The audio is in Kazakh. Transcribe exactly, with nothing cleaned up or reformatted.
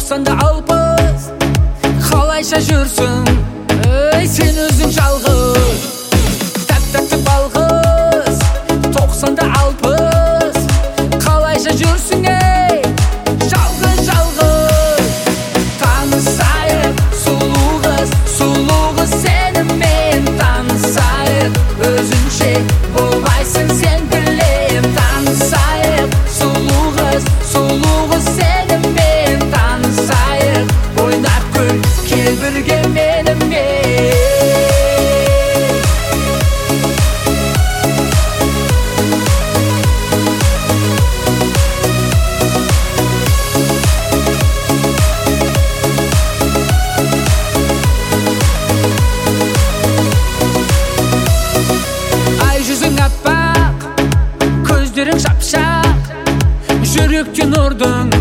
тоқсанда алпыс қалайша жүрсің ей сен өзің жалғыз тәп-тәтті балғыз тоқсанда алпыс қалайша жүрсің ей жалғыз жалғыз танысайық сұлу қыз сұлу қыз сенімен танысайық өзінше болмайсың сен білем танысайық сұлу қыз сұлу қыз сенімен танысайық ойнап күл кел бірге менімен ай жүзің аппақ көздерің шапшақ жүректен ұрдың